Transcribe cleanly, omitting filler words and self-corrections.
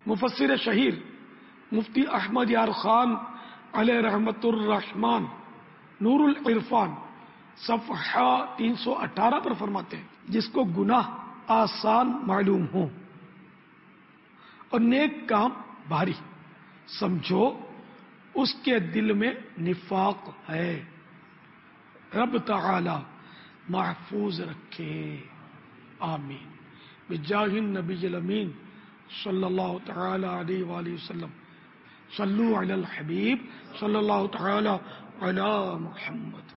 मुफस्सिर शहीर मुफ्ती अहमद यार खान अलैहि रहमतुर रहमान नूरुल इरफान सफ़हा 318 पर फरमाते हैं, जिसको गुनाह आसान मालूम हो और नेक काम भारी, समझो उसके दिल में निफाक है, रब तआला महफूज रखे। आमीन। बिजाहिन नबील अमीन सल्लल्लाहु तआला अलैहि वसल्लम। सल्लु अलल हबीब सल्लल्लाहु तआला अला मुहम्मद।